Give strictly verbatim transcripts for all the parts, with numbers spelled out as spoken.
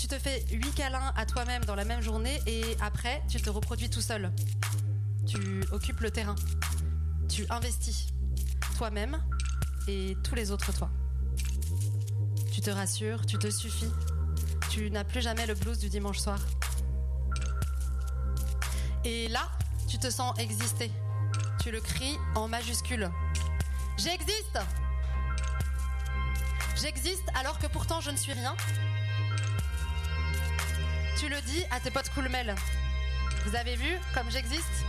te fais huit câlins à toi-même dans la même journée et après, tu te reproduis tout seul. Tu occupes le terrain. Tu investis toi-même et tous les autres toi. Tu te rassures, tu te suffis. Tu n'as plus jamais le blues du dimanche soir. Et là, tu te sens exister. Tu le cries en majuscule. J'existe! J'existe alors que pourtant je ne suis rien. Tu le dis à tes potes cool mail. Vous avez vu comme j'existe?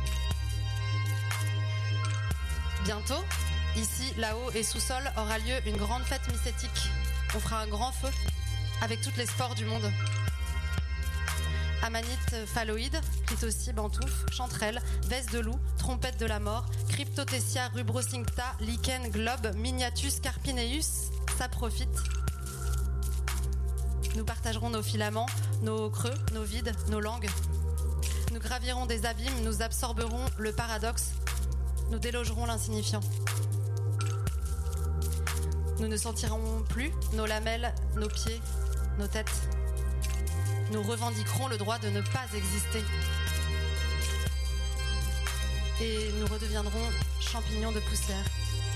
Bientôt, ici, là-haut et sous-sol, aura lieu une grande fête mycétique. On fera un grand feu avec toutes les sports du monde. Amanite phalloïde, clitocie, bantouf, chanterelle, veste de loup, trompette de la mort, cryptotessia, rubrocincta, lichen, globe, miniatus, carpineus, saprophyte. Nous partagerons nos filaments, nos creux, nos vides, nos langues. Nous gravirons des abîmes, nous absorberons le paradoxe, nous délogerons l'insignifiant. Nous ne sentirons plus nos lamelles, nos pieds, nos têtes. Nous revendiquerons le droit de ne pas exister. Et nous redeviendrons champignons de poussière.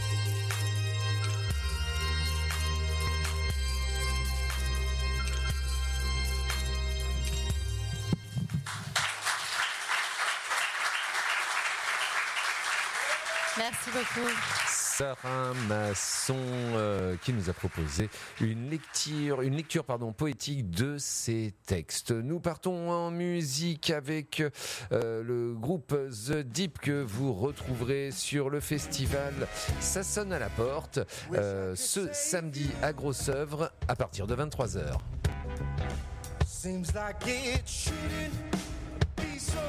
Merci beaucoup. Sarah Masson euh, qui nous a proposé une lecture, une lecture pardon, poétique de ses textes. Nous partons en musique avec euh, le groupe The Deep que vous retrouverez sur le festival Ça sonne à la porte euh, ce samedi à Grosse-Œuvre à partir de vingt-trois heures. Seems like it shouldn't be so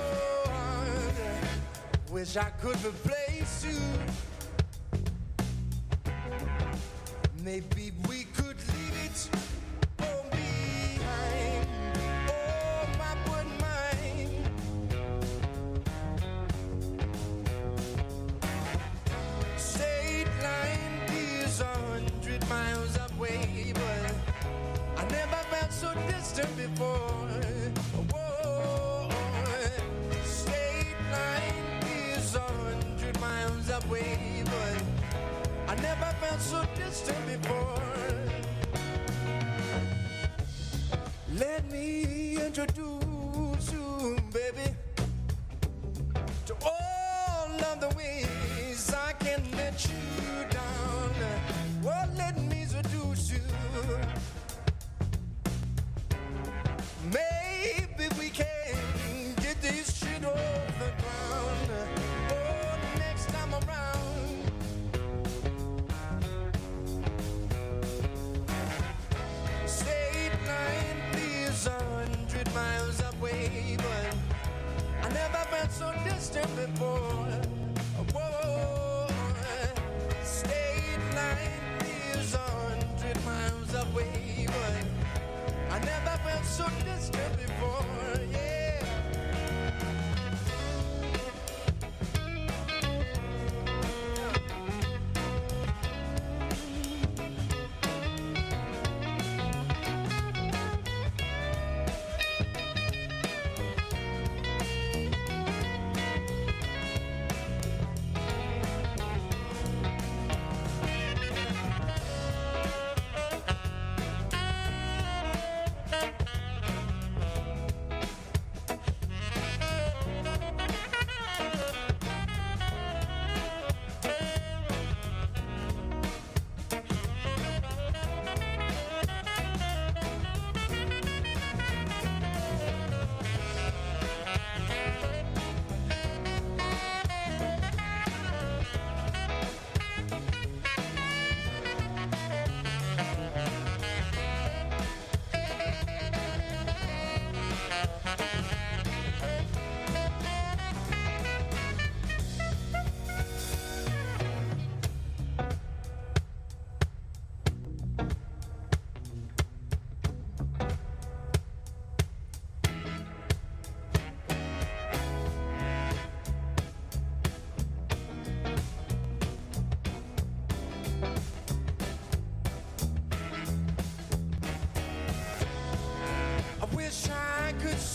hard. Wish I could replace you. Maybe we could leave it all behind. Oh, my one mind. State line is a hundred miles away, but I never felt so distant before. Whoa, state line is a hundred miles away, but I never felt so distant before. Let me introduce you, baby, to all of the ways I can let you down. Well, let me introduce you. Maybe we can get this shit off the ground. Oh, next time around. Miles away, but I never felt so distant before. Whoa, state line is a hundred miles away, but I never felt so distant before. Yeah.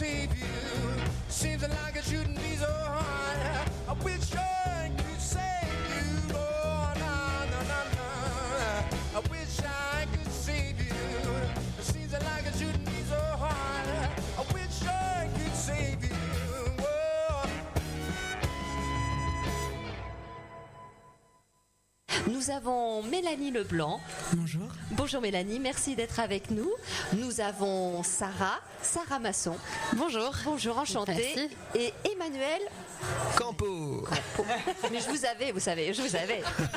save you. Seems like it shouldn't be so hard. I wish I could save you. Oh, no, no, no, no. I wish I could save you. Seems like it shouldn't be so hard. I wish I could save you. Oh. Nous avons Mélanie Leblanc. Bonjour. Bonjour Mélanie, merci d'être avec nous. Nous avons Sarah, Sarah Masson. Bonjour. Bonjour, enchantée. Merci. Et Emmanuel Campo. Mais je vous avais, vous savez, je vous avais.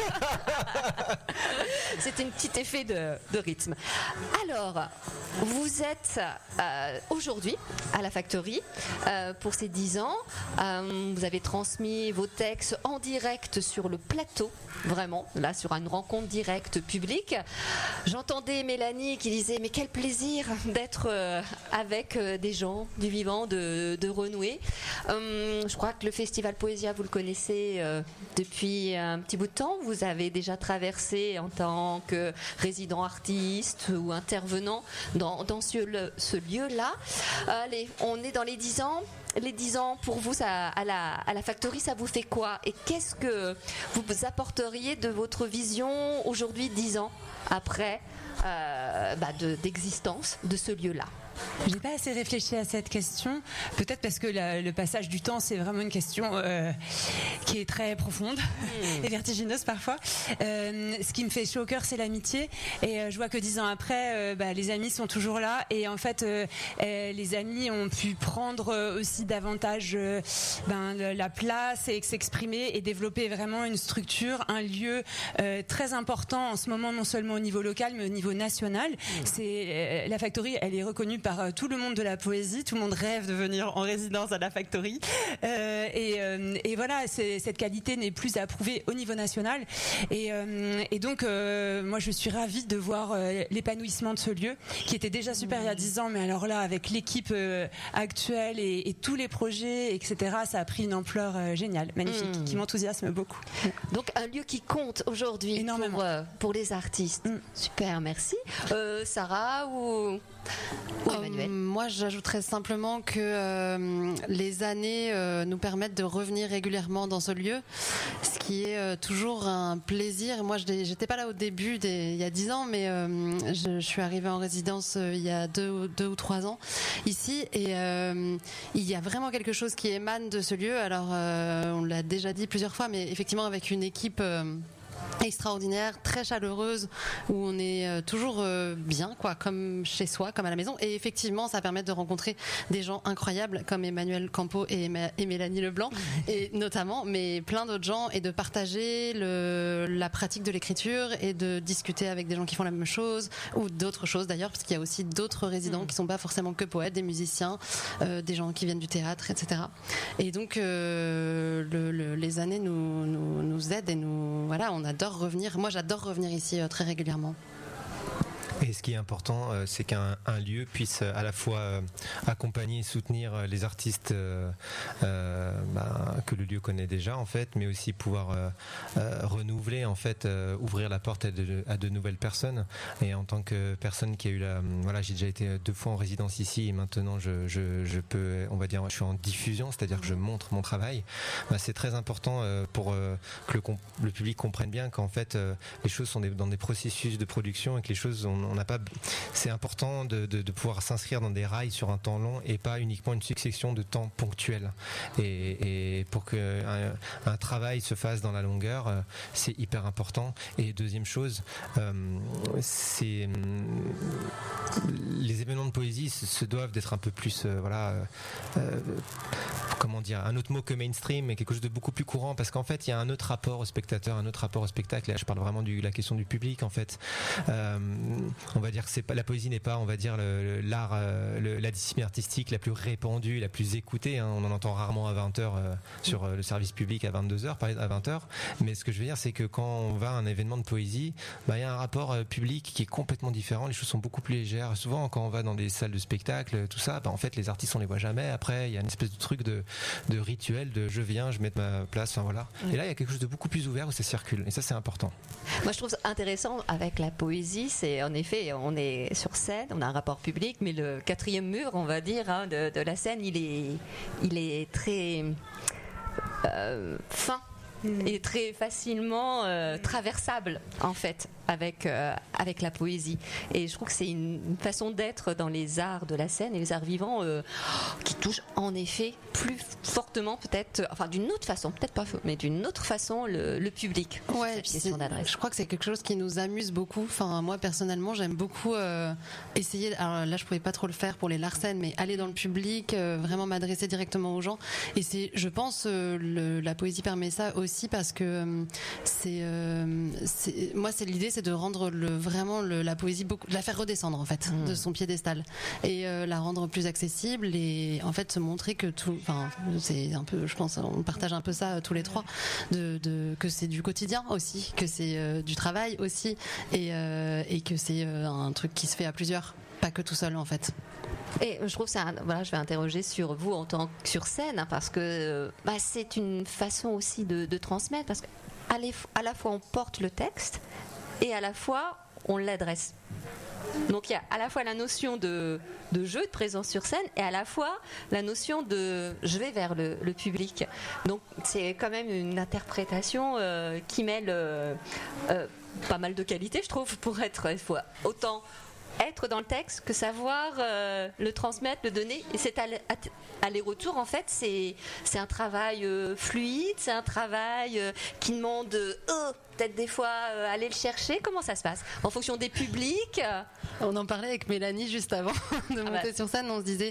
C'est un petit effet de, de rythme. Alors, vous êtes euh, aujourd'hui à la Factory euh, pour ces dix ans. Euh, vous avez transmis vos textes en direct sur le plateau, vraiment, là sur une rencontre directe publique. J'entendais Mélanie qui disait mais quel plaisir d'être euh, avec euh, des gens du vivant, de, de renouer. Euh, je crois que le Festival Poésia, vous le connaissez euh, depuis un petit bout de temps. Vous avez déjà traversé en tant que résident artiste ou intervenant dans, dans ce, le, ce lieu-là. Allez, on est dans les dix ans. Les dix ans, pour vous, ça, à, la, à la Factory, ça vous fait quoi? Et qu'est-ce que vous apporteriez de votre vision aujourd'hui, dix ans après euh, bah de, d'existence de ce lieu-là? J'ai pas assez réfléchi à cette question, peut-être parce que la, le passage du temps, c'est vraiment une question euh, qui est très profonde mmh. et vertigineuse parfois. Euh, ce qui me fait chaud au cœur, c'est l'amitié, et euh, je vois que dix ans après, euh, bah, les amis sont toujours là, et en fait, euh, euh, les amis ont pu prendre euh, aussi davantage euh, ben, la place et s'exprimer et développer vraiment une structure, un lieu euh, très important en ce moment, non seulement au niveau local, mais au niveau national. Mmh. C'est euh, la Factory, elle est reconnue par tout le monde de la poésie, tout le monde rêve de venir en résidence à la Factory, euh, et, euh, et voilà, c'est, cette qualité n'est plus à prouver au niveau national, et, euh, et donc euh, moi je suis ravie de voir euh, l'épanouissement de ce lieu qui était déjà super il y a dix ans, mais alors là avec l'équipe euh, actuelle et, et tous les projets, etc., ça a pris une ampleur euh, géniale, magnifique, mmh. qui m'enthousiasme beaucoup. Donc un lieu qui compte aujourd'hui pour, euh, pour les artistes. Mmh. Super, merci. Euh, Sarah ou... Euh, moi, j'ajouterais simplement que euh, les années euh, nous permettent de revenir régulièrement dans ce lieu, ce qui est euh, toujours un plaisir. Moi, je j'étais pas là au début, des, il y a dix ans, mais euh, je, je suis arrivée en résidence euh, il y a deux, deux ou trois ans ici, et euh, il y a vraiment quelque chose qui émane de ce lieu. Alors, euh, on l'a déjà dit plusieurs fois, mais effectivement, avec une équipe Euh, extraordinaire, très chaleureuse, où on est euh, toujours euh, bien, quoi, comme chez soi, comme à la maison. Et effectivement, ça permet de rencontrer des gens incroyables comme Emmanuel Campo et, et Mélanie Leblanc, et notamment, mais plein d'autres gens, et de partager le, la pratique de l'écriture et de discuter avec des gens qui font la même chose, ou d'autres choses d'ailleurs, parce qu'il y a aussi d'autres résidents mmh. qui sont pas forcément que poètes, des musiciens, euh, des gens qui viennent du théâtre, et cetera. Et donc, euh, le, le, les années nous, nous, nous aident, et nous, voilà, on adore revenir. Moi, j'adore revenir ici euh, très régulièrement. Et ce qui est important, euh, c'est qu'un un lieu puisse euh, à la fois euh, accompagner et soutenir euh, les artistes euh, euh, bah, que le lieu connaît déjà, en fait, mais aussi pouvoir euh, euh, renouveler, en fait, euh, ouvrir la porte à de, à de nouvelles personnes. Et en tant que personne qui a eu la, voilà, j'ai déjà été deux fois en résidence ici, et maintenant je, je, je peux, on va dire, je suis en diffusion, c'est-à-dire que je montre mon travail. Bah, c'est très important euh, pour euh, que le, le public comprenne bien qu'en fait, euh, les choses sont des, dans des processus de production, et que les choses on, on n'a pas, c'est important de, de, de pouvoir s'inscrire dans des rails sur un temps long et pas uniquement une succession de temps ponctuels. Et, et pour que un, un travail se fasse dans la longueur, euh, c'est hyper important. Et deuxième chose, euh, c'est les événements de poésie se, se doivent d'être un peu plus, euh, voilà, euh, comment dire, un autre mot que mainstream, mais quelque chose de beaucoup plus courant, parce qu'en fait, il y a un autre rapport au spectateur, un autre rapport au spectacle. Et là, je parle vraiment de la question du public, en fait. Euh, on va dire que c'est pas, la poésie n'est pas, on va dire, le, l'art, euh, le, la discipline artistique la plus répandue, la plus écoutée, hein. On en entend rarement à vingt heures euh, sur euh, le service public à vingt-deux heures, à vingt heures. Mais ce que je veux dire, c'est que quand on va à un événement de poésie, bah, il y a un rapport euh, public qui est complètement différent. Les choses sont beaucoup plus légères. Souvent, quand on va dans des salles de spectacle, tout ça, bah, en fait, les artistes, on les voit jamais. Après, il y a une espèce de truc de, de rituel, de je viens, je mets ma place, enfin voilà. Ouais. Et là, il y a quelque chose de beaucoup plus ouvert où ça circule. Et ça, c'est important. Moi, je trouve ça intéressant avec la poésie, c'est en effet, on est sur scène, on a un rapport public, mais le quatrième mur, on va dire, hein, de, de la scène, il est, il est très euh, fin. Et très facilement euh, traversable en fait avec, euh, avec la poésie, et je trouve que c'est une, une façon d'être dans les arts de la scène et les arts vivants euh, qui touche en effet plus fortement peut-être, enfin d'une autre façon, peut-être pas faux, mais d'une autre façon le, le public. Ouais, je crois que c'est quelque chose qui nous amuse beaucoup. Enfin, moi personnellement j'aime beaucoup euh, essayer, alors là je pouvais pas trop le faire pour les Larsen, mais aller dans le public, euh, vraiment m'adresser directement aux gens, et c'est, je pense euh, le, la poésie permet ça aussi parce que euh, c'est, euh, c'est moi c'est l'idée, c'est de rendre le, vraiment le, la poésie beaucoup, de la faire redescendre en fait mmh. de son piédestal et euh, la rendre plus accessible, et en fait se montrer que tout, enfin c'est un peu, je pense on partage un peu ça euh, tous les trois, de, de que c'est du quotidien aussi, que c'est euh, du travail aussi, et, euh, et que c'est euh, un truc qui se fait à plusieurs, pas que tout seul en fait. Et je trouve que ça, voilà, je vais interroger sur vous en tant que sur scène, hein, parce que bah, c'est une façon aussi de, de transmettre, parce qu'à à la fois on porte le texte et à la fois on l'adresse. Donc il y a à la fois la notion de, de jeu, de présence sur scène, et à la fois la notion de je vais vers le, le public. Donc c'est quand même une interprétation euh, qui mêle euh, euh, pas mal de qualités, je trouve, pour être, il faut autant être dans le texte que savoir euh, le transmettre, le donner, et cet aller-retour en fait c'est, c'est un travail euh, fluide, c'est un travail euh, qui demande euh, peut-être des fois euh, aller le chercher. Comment ça se passe en fonction des publics? On en parlait avec Mélanie juste avant de monter ah bah. sur scène, on se disait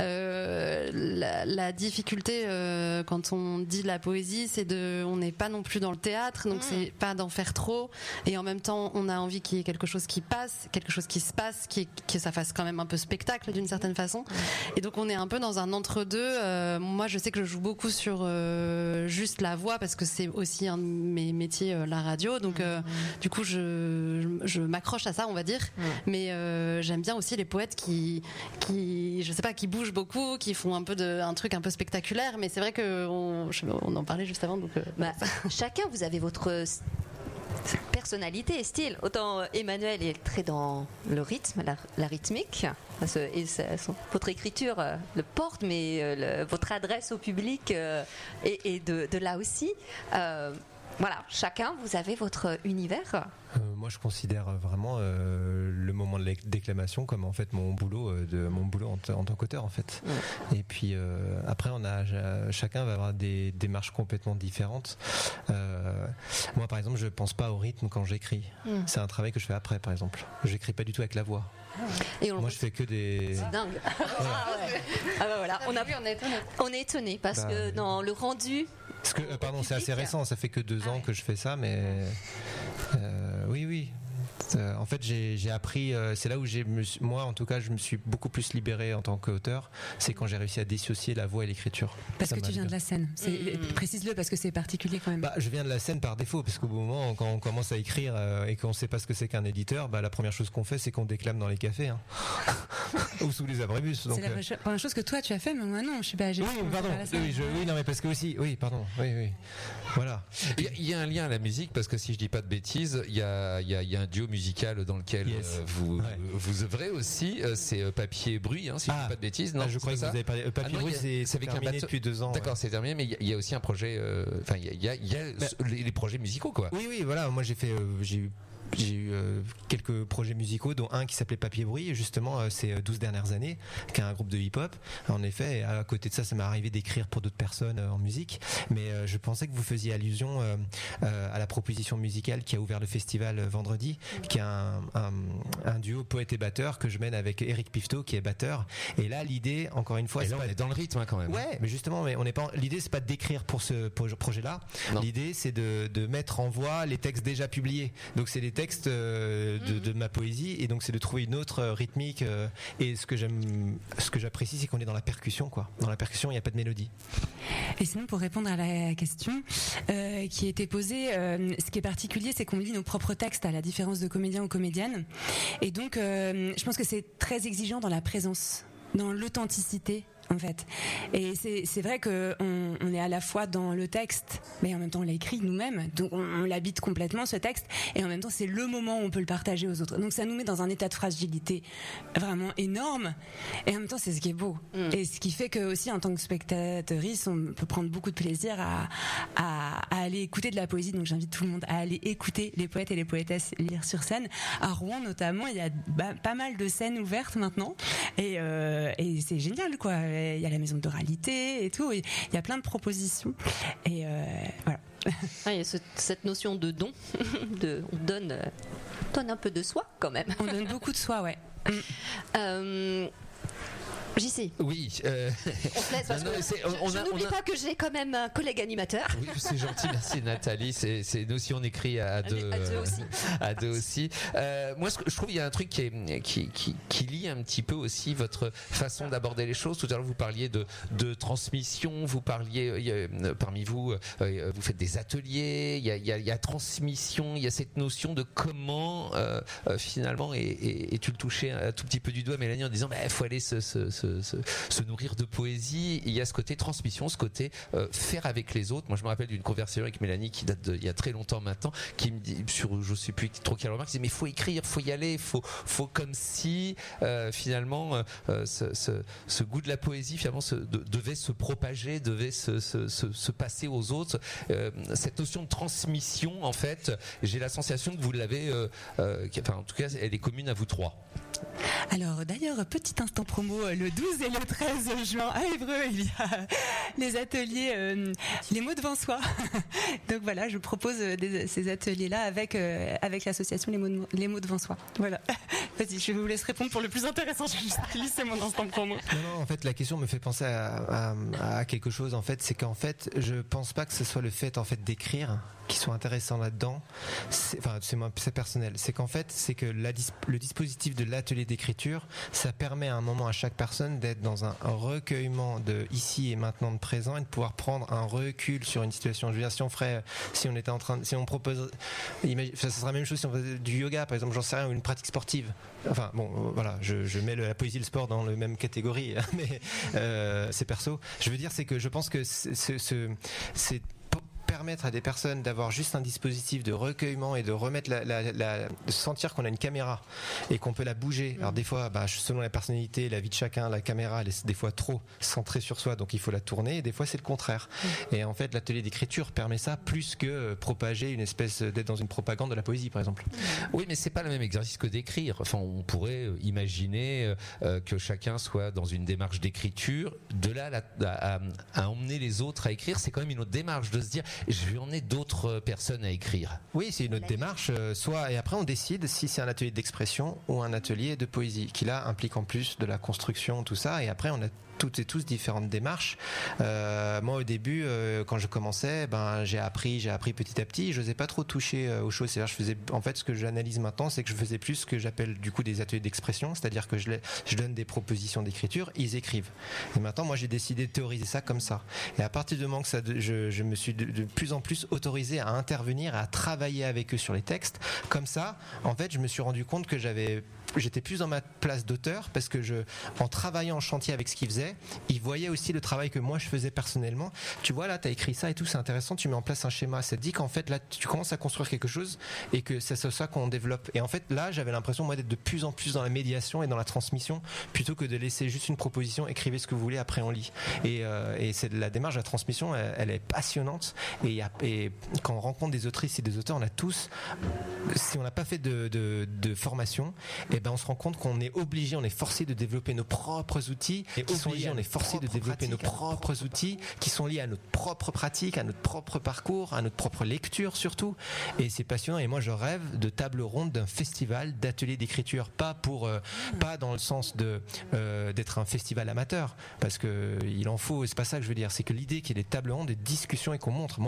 euh, la, la difficulté euh, quand on dit la poésie, c'est de, on n'est pas non plus dans le théâtre, donc mmh. c'est pas d'en faire trop, et en même temps on a envie qu'il y ait quelque chose qui passe, quelque chose qui se passe, qui, que ça fasse quand même un peu spectacle d'une certaine façon, et donc on est un peu dans un entre-deux. Euh, moi je sais que je joue beaucoup sur euh, juste la voix, parce que c'est aussi un de mes métiers, euh, la radio, donc euh, mmh. du coup je, je, je m'accroche à ça, on va dire, mmh. mais euh, j'aime bien aussi les poètes qui, qui, je sais pas, qui bougent beaucoup, qui font un peu de, un truc un peu spectaculaire, mais c'est vrai que on, on en parlait juste avant, donc euh, bah, chacun vous avez votre personnalité et style. Autant Emmanuel est très dans le rythme, la, la rythmique, et ça, son, votre écriture euh, le porte, mais euh, le, votre adresse au public euh, est, est de, de là aussi. Euh, Voilà, chacun, vous avez votre univers. Euh, moi, je considère vraiment euh, le moment de la déclamation comme en fait mon boulot, euh, de mon boulot en, t- en tant qu'auteur en fait. Mmh. Et puis euh, après, on a chacun va avoir des démarches complètement différentes. Euh, moi, par exemple, je pense pas au rythme quand j'écris. Mmh. C'est un travail que je fais après, par exemple. J'écris pas du tout avec la voix. Et on moi, je fais que des. C'est dingue. Ouais. Ah, ouais. Ah bah voilà, on, a... on est étonné. On est étonné parce bah, que dans le rendu. Parce que, euh, pardon, c'est assez récent, ça fait que deux ah ans ouais. que je fais ça, mais euh, oui, oui. Euh, en fait, j'ai, j'ai appris, euh, c'est là où j'ai, moi en tout cas, je me suis beaucoup plus libéré en tant qu'auteur, c'est quand j'ai réussi à dissocier la voix et l'écriture. Parce ça que tu viens de la scène, c'est, mmh. précise-le parce que c'est particulier quand même. Bah, je viens de la scène par défaut, parce qu'au moment quand on commence à écrire euh, et qu'on ne sait pas ce que c'est qu'un éditeur, bah, la première chose qu'on fait, c'est qu'on déclame dans les cafés. Hein. Ou sous les abribus. Donc, c'est la euh... première chose que toi tu as fait, mais moi non, je suis pas. J'ai oui, pardon. Oui, je, oui, non, mais parce que aussi, oui, pardon, oui, oui. Voilà. Il y, y a un lien à la musique parce que si je dis pas de bêtises, il y a, y, a, y a un duo musical dans lequel yes. euh, vous ouais. vous œuvrez aussi. Euh, c'est euh, Papier et Bruit, hein, si ah. je dis pas de bêtises. Non, ah, je crois que ça. Vous avez parlé. Euh, Papier et Bruit, ah c'est, c'est avec terminé un bateau depuis deux ans. D'accord, ouais. c'est terminé, mais il y, y a aussi un projet. Enfin, euh, il y a, y a, y a bah, les, les projets musicaux, quoi. Oui, oui, voilà. Moi, j'ai fait, euh, j'ai eu. J'ai eu euh, quelques projets musicaux, dont un qui s'appelait Papier Bruit, et justement euh, ces douze dernières années, qui est un groupe de hip-hop. En effet, à côté de ça, ça m'est arrivé d'écrire pour d'autres personnes euh, en musique, mais euh, je pensais que vous faisiez allusion euh, euh, à la proposition musicale qui a ouvert le festival euh, vendredi, qui est un, un, un duo poète et batteur que je mène avec Eric Pifto, qui est batteur. Et là, l'idée, encore une fois, et c'est là, pas... on est dans le rythme hein, quand même. Ouais, mais justement, mais on n'est pas. L'idée, c'est pas d'écrire pour ce projet-là. Non. L'idée, c'est de, de mettre en voix les textes déjà publiés. Donc, c'est les textes euh, de, de ma poésie, et donc c'est de trouver une autre euh, rythmique euh, et ce que j'aime, ce que j'apprécie, c'est qu'on est dans la percussion, quoi. Dans la percussion, il n'y a pas de mélodie. Et sinon, pour répondre à la question euh, qui était posée, euh, ce qui est particulier, c'est qu'on lit nos propres textes à la différence de comédiens ou comédiennes, et donc euh, je pense que c'est très exigeant dans la présence, dans l'authenticité en fait. Et c'est, c'est vrai qu'on on est à la fois dans le texte, mais en même temps on l'a écrit nous-mêmes, donc on, on l'habite complètement ce texte, et en même temps c'est le moment où on peut le partager aux autres. Donc ça nous met dans un état de fragilité vraiment énorme, et en même temps c'est ce qui est beau. Mm. Et ce qui fait que aussi en tant que spectatrice, on peut prendre beaucoup de plaisir à, à, à aller écouter de la poésie. Donc j'invite tout le monde à aller écouter les poètes et les poétesses lire sur scène. À Rouen notamment, il y a bah, pas mal de scènes ouvertes maintenant, et, euh, et c'est génial quoi. Il y a la maison d'oralité et tout, il y a plein de propositions, et euh, voilà. Ah, il y a ce, cette notion de don, de, on donne, euh, donne un peu de soi quand même. On donne beaucoup de soi, ouais. euh, J C. Oui. Euh... On se laisse parce non, non, que on, je, je a, n'oublie a... pas que j'ai quand même un collègue animateur. Oui, c'est gentil, merci Nathalie. C'est, c'est nous aussi on écrit à deux, à deux aussi. À deux aussi. Euh, moi, je trouve qu'il y a un truc qui, est, qui, qui, qui lie un petit peu aussi votre façon d'aborder les choses. Tout à l'heure, vous parliez de, de transmission. Vous parliez il y a, parmi vous, euh, vous faites des ateliers. Il y a, il y a, il y a transmission. Il y a cette notion de comment euh, finalement. Et, et, et tu le touchais un tout petit peu du doigt, Mélanie, en disant, il bah, faut aller se, se, se Se, se nourrir de poésie. Il y a ce côté transmission, ce côté euh, faire avec les autres. Moi, je me rappelle d'une conversation avec Mélanie qui date d'il y a très longtemps maintenant, qui me dit, sur je sais plus trop quelle remarque, qui disait mais il faut écrire, il faut y aller, il faut, faut comme si euh, finalement euh, ce, ce, ce goût de la poésie finalement se, de, devait se propager, devait se, se, se, se passer aux autres. Euh, cette notion de transmission, en fait, j'ai la sensation que vous l'avez, euh, euh, enfin en tout cas, elle est commune à vous trois. Alors d'ailleurs, petit instant promo, le douze et le treize juin à Évreux, il y a les ateliers euh, Les mots devant soi. Donc voilà, je propose des, ces ateliers-là avec, euh, avec l'association les mots, les mots devant soi. Voilà. Vas-y, je vous laisse répondre pour le plus intéressant. Je vais juste glisser mon instant promo. Non, non, en fait, la question me fait penser à, à, à quelque chose. En fait, c'est qu'en fait, je pense pas que ce soit le fait en fait d'écrire qui soit intéressant là-dedans. C'est, enfin, c'est, moi, c'est personnel. C'est qu'en fait, c'est que la, le dispositif de l'atelier d'écriture, ça permet à un moment à chaque personne d'être dans un, un recueillement de ici et maintenant de présent et de pouvoir prendre un recul sur une situation. Je veux dire, si on ferait, si on était en train, de, si on propose, imagine, ça serait la même chose si on faisait du yoga, par exemple, j'en sais rien, ou une pratique sportive. Enfin, bon, voilà, je, je mets le, la poésie et le sport dans la même catégorie, mais euh, c'est perso. Je veux dire, c'est que je pense que c'est, c'est, c'est permettre à des personnes d'avoir juste un dispositif de recueillement et de remettre la, la, la de sentir qu'on a une caméra et qu'on peut la bouger. Alors des fois, bah, selon la personnalité, la vie de chacun, la caméra elle est des fois trop centrée sur soi, donc il faut la tourner. Et des fois, c'est le contraire. Mmh. Et en fait, l'atelier d'écriture permet ça plus que propager une espèce d'être dans une propagande de la poésie, par exemple. Oui, mais c'est pas le même exercice que d'écrire. Enfin, on pourrait imaginer euh, que chacun soit dans une démarche d'écriture. De là à, à, à emmener les autres à écrire, c'est quand même une autre démarche de se dire je vais emmener d'autres personnes à écrire. Oui, c'est une autre démarche. Euh, soit et après on décide si c'est un atelier d'expression ou un atelier de poésie, qui là implique en plus de la construction, tout ça. Et après on a toutes et tous différentes démarches. Euh, moi, au début, euh, quand je commençais, ben j'ai appris, j'ai appris petit à petit. Je n'osais pas trop toucher euh, aux choses. C'est-à-dire, je faisais, en fait, ce que j'analyse maintenant, c'est que je faisais plus ce que j'appelle du coup des ateliers d'expression. C'est-à-dire que je, les, je donne des propositions d'écriture, ils écrivent. Et maintenant, moi, j'ai décidé de théoriser ça comme ça. Et à partir du moment que ça, je, je me suis de, de plus en plus autorisé à intervenir, à travailler avec eux sur les textes. Comme ça, en fait, je me suis rendu compte que j'avais j'étais plus dans ma place d'auteur parce que je, en travaillant en chantier avec ce qu'ils faisaient, ils voyaient aussi le travail que moi je faisais personnellement. Tu vois là, t'as écrit ça et tout, c'est intéressant, tu mets en place un schéma. Ça te dit qu'en fait là, tu commences à construire quelque chose et que c'est ça qu'on développe. Et en fait là, j'avais l'impression moi d'être de plus en plus dans la médiation et dans la transmission plutôt que de laisser juste une proposition, écrivez ce que vous voulez, après on lit. Et, euh, et c'est la démarche de la transmission, elle, elle est passionnante. Et, y a, et quand on rencontre des autrices et des auteurs, on a tous, si on n'a pas fait de, de, de formation, et ben on se rend compte qu'on est obligé, on est forcé de développer nos propres outils et qui sont liés, on est forcé de développer nos propres outils qui sont liés à notre propre pratique, à notre propre parcours, à notre propre lecture surtout. Et c'est passionnant. Et moi, je rêve de table ronde d'un festival d'ateliers d'écriture, pas pour, euh, pas dans le sens de euh, d'être un festival amateur, parce que il en faut. C'est pas ça que je veux dire. C'est que l'idée qu'il y ait des tables rondes, des discussions et qu'on montre. Moi,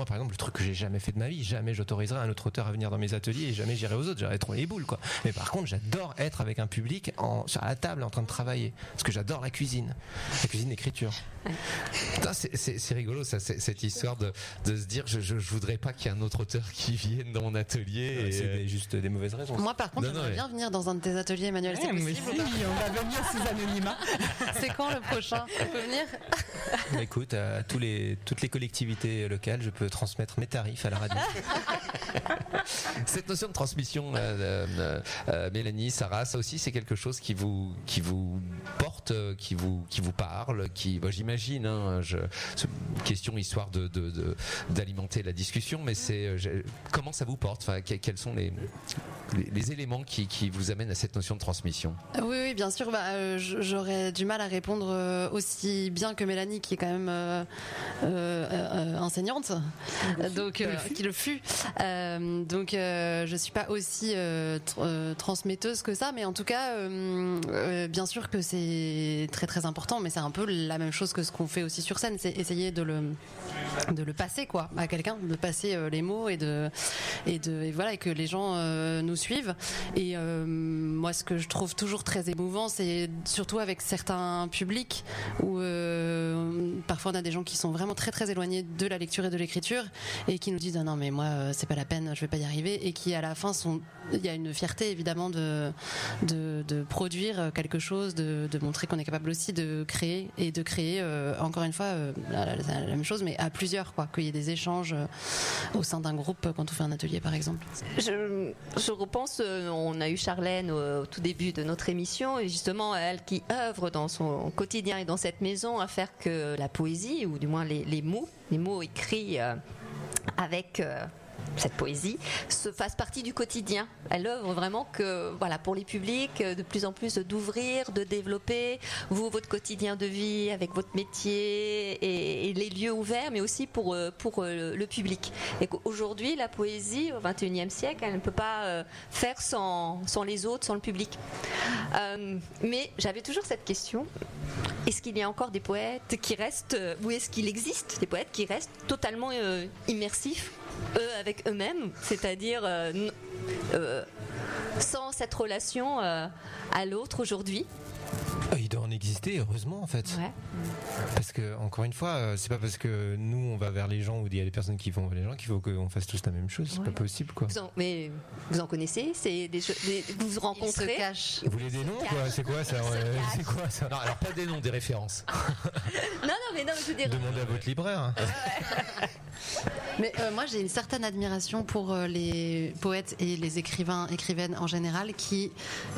moi, par exemple, le truc que j'ai jamais fait de ma vie, jamais j'autoriserai un autre auteur à venir dans mes ateliers et jamais j'irai aux autres, j'aurais trop les boules, quoi. Mais par contre, j'adore être avec un public en, sur la table en train de travailler, parce que j'adore la cuisine, la cuisine d'écriture. Putain, c'est, c'est, c'est rigolo, ça, c'est, cette histoire de, de se dire, je, je, je voudrais pas qu'il y ait un autre auteur qui vienne dans mon atelier. Ouais, et c'est des, juste des mauvaises raisons. Moi, par contre, Non, non, j'aimerais ouais. bien venir dans un de tes ateliers, Emmanuel. Ouais, C'est moi possible aussi, ou on va venir sous anonymat. pas C'est quand le prochain? Tu peux venir? Bah, écoute, à tous les, toutes les collectivités locales, je peux transmettre mes tarifs à la radio. Cette notion de transmission, euh, euh, euh, Mélanie, Sarah, ça aussi, c'est quelque chose qui vous, qui vous porte, qui vous, qui vous parle, qui, bah, j'imagine, hein, je, c'est une question histoire de, de, de, d'alimenter la discussion, mais c'est je, comment ça vous porte, enfin, que- quels sont les, les, les éléments qui, qui vous amènent à cette notion de transmission? Oui, oui, bien sûr. Bah, euh, j- j'aurais du mal à répondre euh, aussi bien que Mélanie, qui est quand même euh, euh, euh, enseignante, donc euh, qui le fut. Euh, donc, euh, je suis pas aussi euh, tr- euh, transmetteuse que ça, mais en tout cas, euh, euh, bien sûr que c'est très très important. Mais c'est un peu la même chose que ce qu'on fait aussi sur scène, c'est essayer de le de le passer quoi à quelqu'un, de passer euh, les mots et de et de et voilà et que les gens euh, nous suivent. Et euh, moi, ce que je trouve toujours très émouvant, c'est surtout avec certains publics où euh, parfois on a des gens qui sont vraiment très très éloignés de la lecture et de l'écriture et qui nous disent ah non mais moi euh, c'est pas la peine, je vais pas y arriver, et qui à la fin sont, il y a une fierté évidemment de de, de produire quelque chose, de, de montrer qu'on est capable aussi de créer et de créer euh, encore une fois euh, la, la- la même chose mais à plusieurs quoi, qu'il y ait des échanges euh, au sein d'un groupe quand on fait un atelier par exemple. Je, je repense, euh, on a eu Charlène au, au tout début de notre émission, et justement elle qui œuvre dans son quotidien et dans cette maison à faire que la poésie, ou du moins les, les mots, les mots écrits euh, avec euh, cette poésie, se fasse partie du quotidien. Elle œuvre vraiment que, voilà, pour les publics, euh, de plus en plus d'ouvrir, de développer vous, votre quotidien de vie avec votre métier et, et les lieux ouverts, mais aussi pour, euh, pour euh, le public. Et qu'aujourd'hui, la poésie, au vingt et unième siècle, elle ne peut pas euh, faire sans, sans les autres, sans le public. Euh, mais j'avais toujours cette question. Est-ce qu'il y a encore des poètes qui restent, euh, ou est-ce qu'il existe des poètes qui restent totalement euh, immersifs, eux avec eux-mêmes, c'est-à-dire euh, n- euh, sans cette relation euh, à l'autre aujourd'hui? Ah, il doit en exister, heureusement en fait. Ouais. Parce que, encore une fois, euh, c'est pas parce que nous on va vers les gens ou il y a des personnes qui vont vers les gens qu'il faut qu'on fasse tous la même chose. C'est Ouais. pas possible quoi. Vous en, mais vous en connaissez? C'est des, cho- des- vous vous Il se rencontrez? cache. Vous voulez des noms quoi? C'est quoi ça? Il se euh, cache. C'est quoi ça? Non, alors pas des noms, des références. Non, non, mais non, mais je veux dire. Demandez à votre libraire. hein. Mais euh, moi, j'ai une certaine admiration pour euh, les poètes et les écrivains, écrivaines en général, qui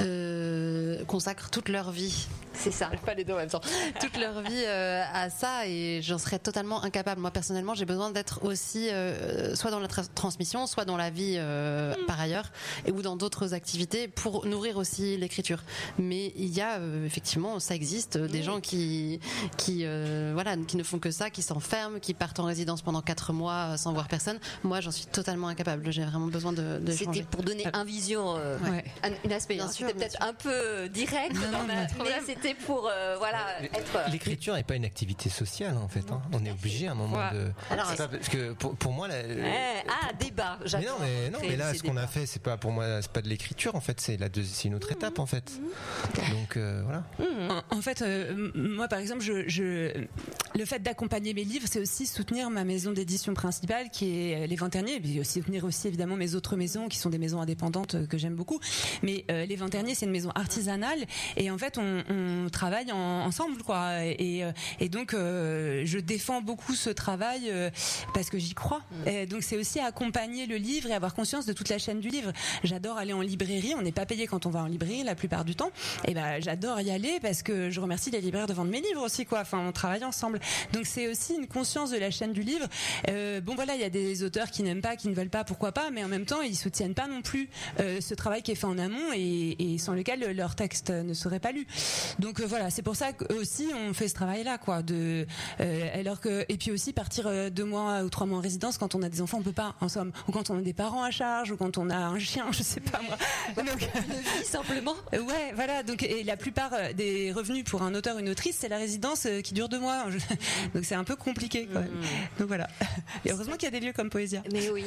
euh, consacrent toute leur vie, C'est ça. pas les deux en même temps, toute leur vie euh, à ça, et j'en serais totalement incapable. Moi, personnellement, j'ai besoin d'être aussi euh, soit dans la tra- transmission, soit dans la vie euh, par ailleurs, et ou dans d'autres activités pour nourrir aussi l'écriture. Mais il y a euh, effectivement, ça existe, euh, des gens qui, qui, euh, voilà, qui ne font que ça, qui s'enferment, qui partent en résidence pendant quatre mois euh, sans voir personne. Moi, j'en suis totalement incapable. J'ai vraiment besoin de, de C'était changer. pour donner un vision, euh, Ouais. un, une aspect. Bien hein. sûr, C'était bien peut-être sûr. un peu direct, Non, dans non, ma- pas de mais problème. c'était pour euh, voilà être. euh, L'écriture n'est pas une activité sociale en fait. hein. On est obligé à un moment Ouais. de. Alors, C'est pas parce que pour, pour moi, la- Ouais, ah, débat. Mais j'adore non, mais non, créer mais là, ces ce qu'on a débats. fait, c'est pas pour moi, c'est pas de l'écriture en fait, c'est la deux- c'est une autre étape en fait. Donc euh, voilà. En, en fait, euh, m- moi, par exemple, je, je- le fait d'accompagner mes livres, c'est aussi soutenir ma maison d'édition principale, qui est Les Vents Terniers, et puis aussi soutenir aussi évidemment mes autres maisons, qui sont des maisons indépendantes euh, que j'aime beaucoup. Mais euh, Les Vents Terniers, c'est une maison artisanale, et en fait, on, on travaille en- ensemble, quoi. Et, euh, et donc, euh, je défends beaucoup ce travail euh, parce que j'y crois. Et donc, c'est aussi accompagner le livre et avoir conscience de toute la chaîne du livre. J'adore aller en librairie. On n'est pas payé quand on va en librairie la plupart du temps. Et ben, j'adore y aller parce que je remercie les libraires de vendre mes livres aussi, quoi. Enfin, on travaille ensemble. Donc, c'est aussi une conscience de la chaîne du livre. Euh, bon, voilà, il y a des auteurs qui n'aiment pas, qui ne veulent pas, pourquoi pas, mais en même temps, ils soutiennent pas non plus euh, ce travail qui est fait en amont et, et sans lequel leur texte ne serait pas lu. Donc euh, voilà, c'est pour ça que aussi on fait ce travail-là, quoi. De, euh, alors que et puis aussi partir euh, deux mois ou trois mois en résidence quand on a des enfants, on peut pas, en somme, ou quand on a des parents à charge, ou quand on a un chien, je sais pas moi. Donc, Une vie simplement. euh, ouais, voilà. Donc et la plupart euh, des revenus pour un auteur, une autrice, c'est la résidence euh, qui dure deux mois. Je- Donc c'est un peu compliqué, quoi. Donc voilà. Et heureusement Heureusement qu'il y a des lieux comme Poésia. Mais oui.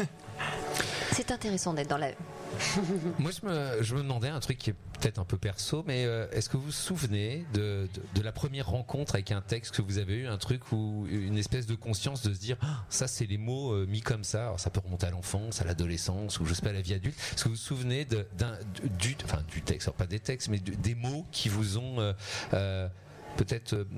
C'est intéressant d'être dans la... Moi, je me, je me demandais un truc qui est peut-être un peu perso, mais euh, est-ce que vous vous souvenez de, de, de la première rencontre avec un texte que vous avez eu, un truc où une espèce de conscience de se dire ah, ça c'est les mots euh, mis comme ça, alors ça peut remonter à l'enfance, à l'adolescence ou je sais pas à la vie adulte. Est-ce que vous vous souvenez de, d'un, du, enfin du texte, alors pas des textes, mais de, des mots qui vous ont euh, euh, peut-être euh,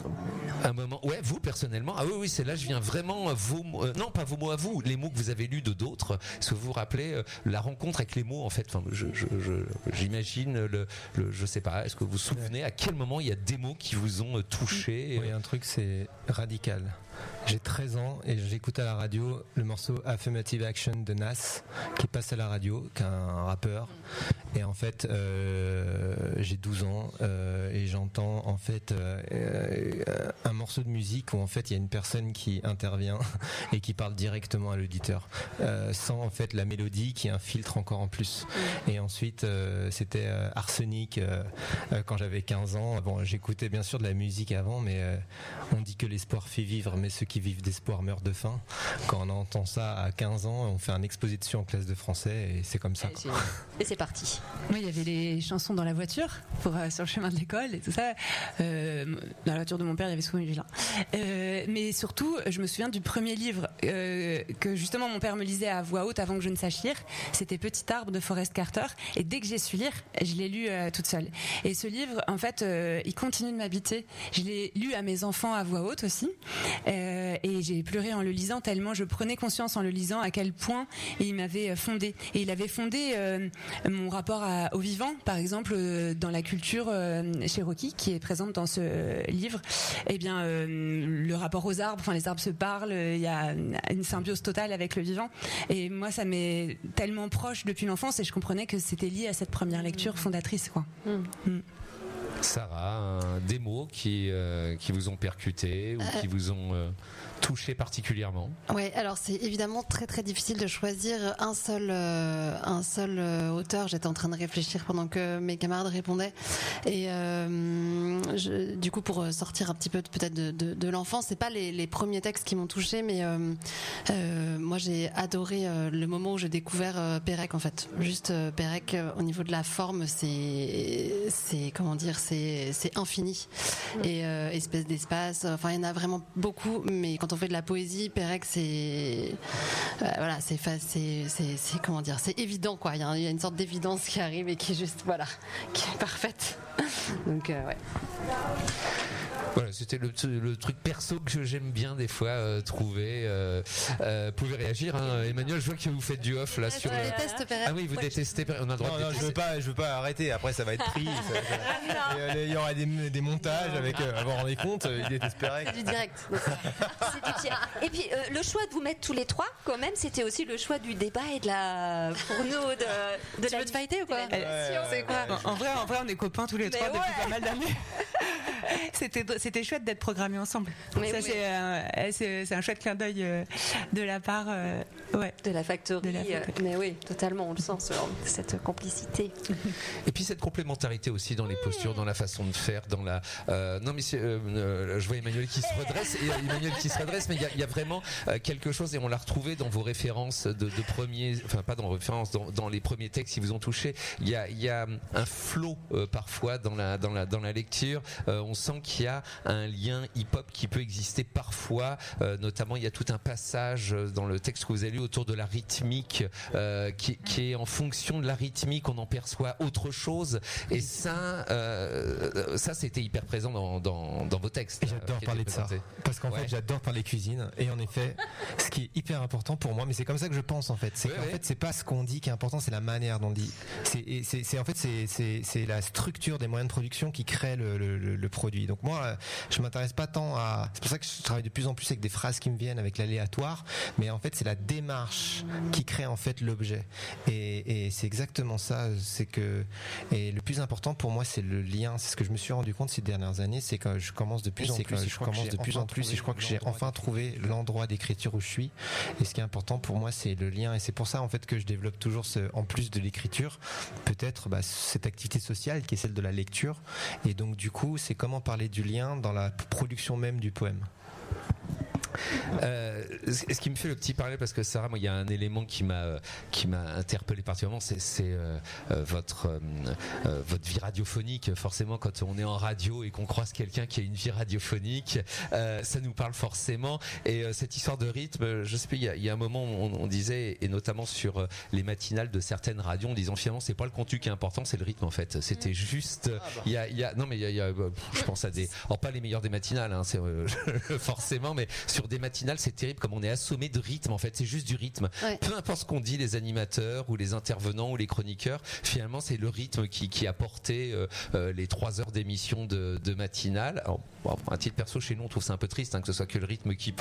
un moment. Ouais, vous personnellement. Ah oui, oui, c'est là, je viens vraiment euh, vos mots. Euh, non, pas vos mots à vous, les mots que vous avez lus de d'autres. Est-ce que vous vous rappelez euh, la rencontre avec les mots en fait. Enfin, je, je, je, j'imagine le, le, je sais pas. Est-ce que vous vous souvenez à quel moment il y a des mots qui vous ont euh, touché? Oui, un truc, c'est radical. J'ai treize ans et j'écoute à la radio le morceau Affirmative Action de Nas qui passe à la radio, qu'un rappeur. Et en fait, euh, j'ai douze ans euh, et j'entends en fait euh, euh, un morceau de musique où en fait il y a une personne qui intervient et qui parle directement à l'auditeur, euh, sans en fait la mélodie qui est un filtre encore en plus. Et ensuite, euh, c'était euh, Arsenic euh, euh, quand j'avais quinze ans. Bon, j'écoutais bien sûr de la musique avant, mais euh, on dit que l'espoir fait vivre, mais ceux qui vivent d'espoir meurent de faim. Quand on entend ça à quinze ans, on fait un exposé dessus en classe de français et c'est comme ça. Et c'est, et c'est parti. Oui, il y avait les chansons dans la voiture, pour, euh, sur le chemin de l'école et tout ça. Euh, dans la voiture de mon père, il y avait souvent une vilain. Euh, mais surtout, je me souviens du premier livre euh, que justement mon père me lisait à voix haute avant que je ne sache lire. C'était Petit arbre de Forrest Carter. Et dès que j'ai su lire, je l'ai lu euh, toute seule. Et ce livre, en fait, euh, il continue de m'habiter. Je l'ai lu à mes enfants à voix haute aussi. Euh, et j'ai pleuré en le lisant tellement je prenais conscience en le lisant à quel point il m'avait fondé. Et il avait fondé euh, mon rapport à, au vivant, par exemple, euh, dans la culture euh, cherokee qui est présente dans ce livre. Eh bien, euh, le rapport aux arbres, enfin les arbres se parlent, il y a une symbiose totale avec le vivant. Et moi, ça m'est tellement proche depuis l'enfance et je comprenais que c'était lié à cette première lecture fondatrice, quoi. Mmh. Mmh. Sarah, un, des mots qui, euh, qui vous ont percuté ou euh... qui vous ont euh, touché particulièrement? Ouais, alors c'est évidemment très très difficile de choisir un seul, euh, un seul euh, auteur. J'étais en train de réfléchir pendant que mes camarades répondaient. Et euh, je, du coup, pour sortir un petit peu peut-être de, de, de l'enfance, c'est pas les, les premiers textes qui m'ont touchée, mais euh, euh, moi j'ai adoré euh, le moment où j'ai découvert euh, Pérec en fait. Juste euh, Pérec, euh, au niveau de la forme, c'est, c'est comment dire, c'est c'est infini et euh, espèce d'espace, enfin il y en a vraiment beaucoup, mais quand on fait de la poésie, Pérec c'est euh, voilà, c'est, c'est c'est c'est comment dire, c'est évident quoi, il y a, il y a une sorte d'évidence qui arrive et qui est juste voilà, qui est parfaite. Donc euh, ouais. Voilà, c'était le, le truc perso que j'aime bien des fois euh, trouver. Euh, euh, pouvez réagir, hein. Emmanuel, je vois que vous faites du off là sur. Je le... déteste Pérec. Ah oui, vous ouais, détestez Pérec. On a le droit non, de non, je veux pas, je veux pas arrêter. Après, ça va être pris. Ça, ça... Il y aura des, des montages avec. Euh, vous vous rendez compte, il déteste Pérec. C'est du direct. C'est du tir. Et puis euh, le choix de vous mettre tous les trois, quand même, c'était aussi le choix du débat et de la pour nous de. de tu veux te fighter ou quoi? Ouais, ouais, c'est quoi ouais, en, en vrai, en vrai, on est copains tous les trois ouais. depuis pas mal d'années. C'était, c'était chouette d'être programmés ensemble. Mais ça, oui. c'est, euh, c'est, c'est un chouette clin d'œil euh, de la part euh, ouais. de la factory. De la factory. Euh, mais oui, totalement, on le sent, ce, cette complicité. Et puis cette complémentarité aussi dans les postures, dans la façon de faire, dans la. Euh, non, mais c'est, euh, je vois Emmanuel qui se redresse, et Emmanuel qui se redresse, mais il y, y a vraiment euh, quelque chose, et on l'a retrouvé dans vos références de, de premiers, enfin pas dans vos références, dans, dans les premiers textes qui vous ont touché. Il y a, y a un flow euh, parfois dans la, dans la, dans la lecture. Euh, on sent qu'il y a un lien hip-hop qui peut exister parfois, euh, notamment il y a tout un passage dans le texte que vous avez lu autour de la rythmique, euh, qui, qui est en fonction de la rythmique, on en perçoit autre chose, et ça, euh, ça c'était hyper présent dans, dans, dans vos textes. Et j'adore euh, parler de ça, parce qu'en ouais. fait j'adore parler cuisine, et en effet, ce qui est hyper important pour moi, mais c'est comme ça que je pense en fait, c'est ouais, qu'en ouais. fait c'est pas ce qu'on dit qui est important, c'est la manière dont on dit. C'est, c'est, c'est en fait c'est, c'est, c'est la structure des moyens de production qui crée le, le, le, le produit. Donc moi, je m'intéresse pas tant à. C'est pour ça que je travaille de plus en plus avec des phrases qui me viennent, avec l'aléatoire. Mais en fait, c'est la démarche qui crée en fait l'objet. Et, et c'est exactement ça. C'est que. Et le plus important pour moi, c'est le lien. C'est ce que je me suis rendu compte ces dernières années, c'est que je commence de plus en plus. Je commence de plus en plus, et je crois que j'ai enfin trouvé l'endroit d'écriture où je suis. Et ce qui est important pour moi, c'est le lien. Et c'est pour ça en fait que je développe toujours ce, en plus de l'écriture, peut-être bah, cette activité sociale qui est celle de la lecture. Et donc du coup, c'est comment parler du lien dans la production même du poème. Euh, ce qui me fait le petit parallèle, parce que Sarah, moi, il y a un élément qui m'a qui m'a interpellé particulièrement, c'est, c'est euh, euh, votre euh, euh, votre vie radiophonique. Forcément, quand on est en radio et qu'on croise quelqu'un qui a une vie radiophonique, euh, ça nous parle forcément. Et euh, cette histoire de rythme, je sais pas, il y a, il y a un moment, on, on disait, et notamment sur euh, les matinales de certaines radios, en disant finalement, c'est pas le contenu qui est important, c'est le rythme en fait. C'était juste, il ah bah. y a, il y a, non mais il y a, il y a, je pense à des, alors pas les meilleurs des matinales, hein, c'est euh, forcément, mais sur des matinales, c'est terrible comme on est assommé de rythme en fait, c'est juste du rythme. Ouais. Peu importe ce qu'on dit, les animateurs ou les intervenants ou les chroniqueurs, finalement c'est le rythme qui, qui a porté euh, euh, les trois heures d'émission de, de matinale. Alors, bon, à titre perso, chez nous on trouve ça un peu triste hein, que ce soit que le rythme qui porte.